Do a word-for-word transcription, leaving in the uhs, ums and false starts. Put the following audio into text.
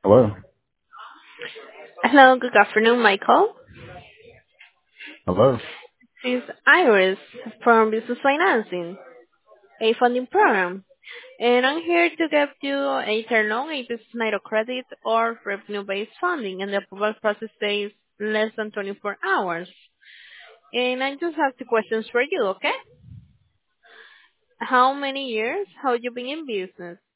Hello. Hello, good afternoon, Michael. Hello. This is Iris from Business Financing, a funding program. And I'm here to give you a term loan, a business line of credit, or revenue-based funding, and the approval process takes less than twenty-four hours. And I just have two questions for you, okay? How many years have you been in business?